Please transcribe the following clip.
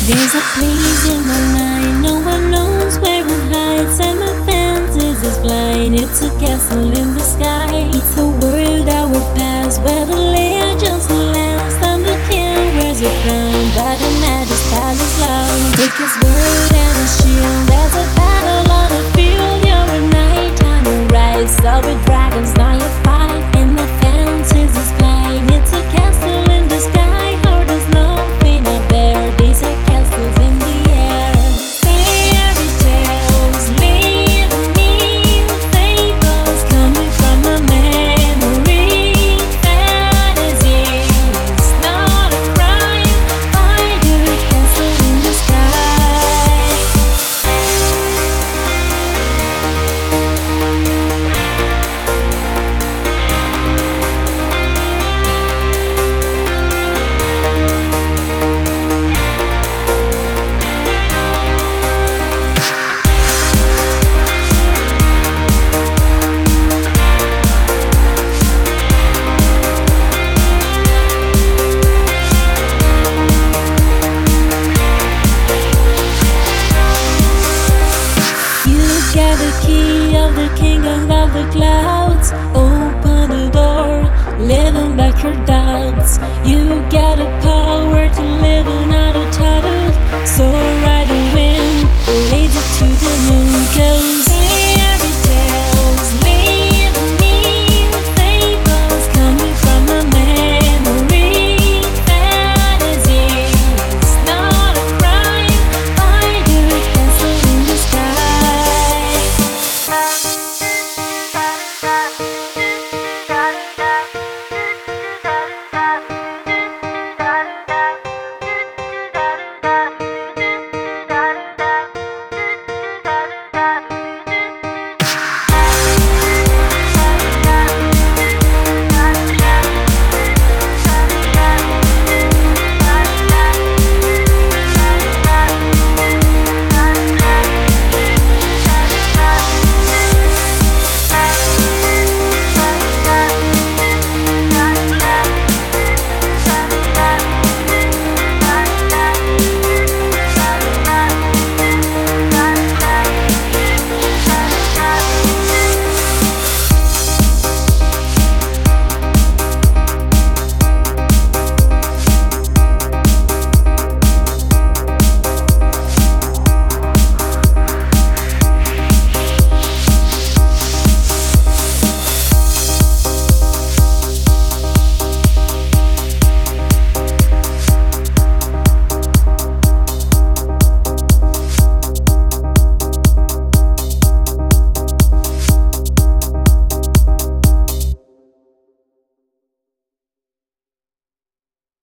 There's a place in my mind, no one knows where it hides, and my fantasies is blind. It's a castle in the sky. It's a world that will pass, where the legends will last, and the king wears a crown, but the majesty palace loud. Take his word and a shield. There's a battle on the field. You're a knight and you rise up with dragons. Now you're